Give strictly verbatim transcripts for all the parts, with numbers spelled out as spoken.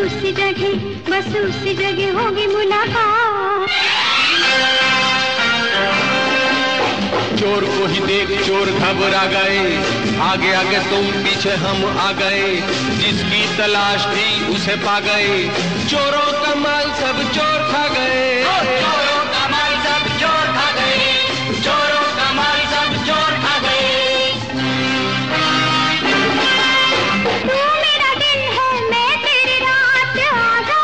उसी जगह, बस उसी जगह होगी मुलाकात। चोर को ही देख चोर घबरा गए, आगे आगे तुम पीछे हम आ गए, जिसकी तलाश थी उसे पा गए, चोरों का माल सब चोर खा गए, चोरों का माल सब चोर खा गए, चोरों का माल सब चोर खा गए। तू मेरा दिन है, मैं तेरी रात, आजा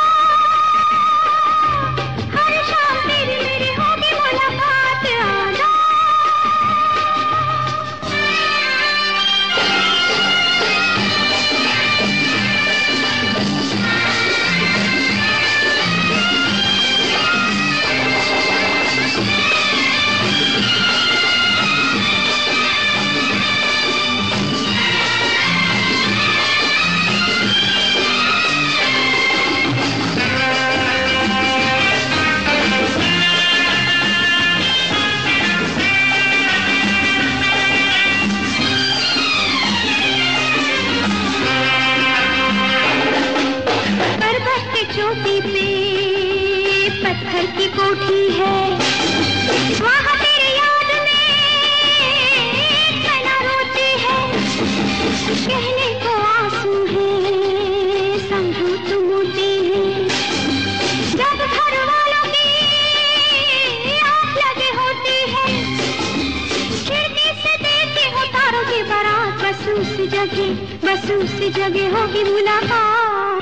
हर शाम तेरी मेरी होगी मुलाकात, आजा। चोटी पे पत्थर की कोठी है, वहाँ तेरी याद में तना रोती है, कहने को आंसू है, समझो तुम मोटी है, जब घर वालों की आँख लगे होती है, खिड़की से देखती हो तारों की बारात, बस उसी जगह, बस उसी जगह होगी मुलाकात।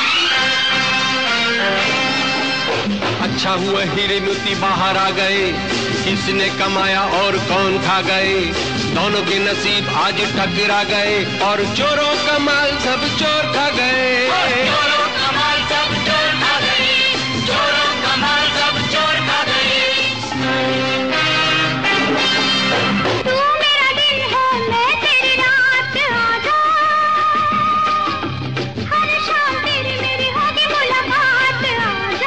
अच्छा हुआ हीरे मोती बाहर आ गए, किसने कमाया और कौन खा गए, दोनों के नसीब आज टकरा गए, और चोरों का माल सब चोर खा गए, चोरों का माल सब चोर खा गए, चोरों का माल सब चोर खा गए। तू मेरा दिन है, मैं तेरी रात, आजा हर शाम तेरी मेरी होगी मुलाकात, आजा।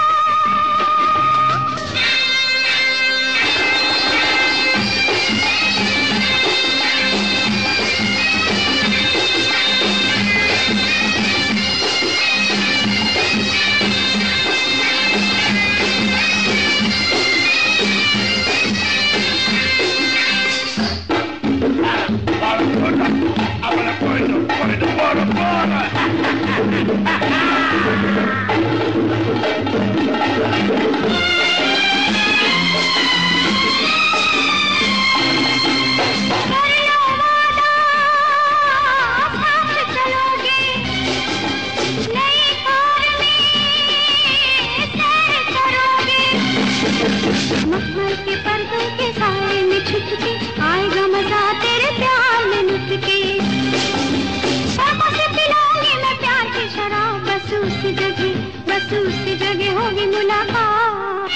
मखमल के पर्दों के साए में छुप के आएगा मजा तेरे प्यार में लुट के, पापा से पिलाऊंगी मैं प्यार की शराब, बस उसी जगह, बस उसी जगह होगी मुलाकात।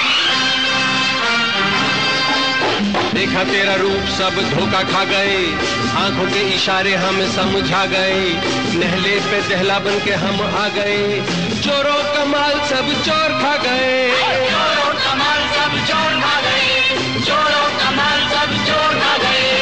देखा तेरा रूप सब धोखा खा गए, आंखों के इशारे हम समझा गए, नहले पे दहला बन के हम आ गए, चोरों का माल सब चोर खा गए, चोरों का माल सब चोर खा गए, चोरों का माल सब चोर खा गए।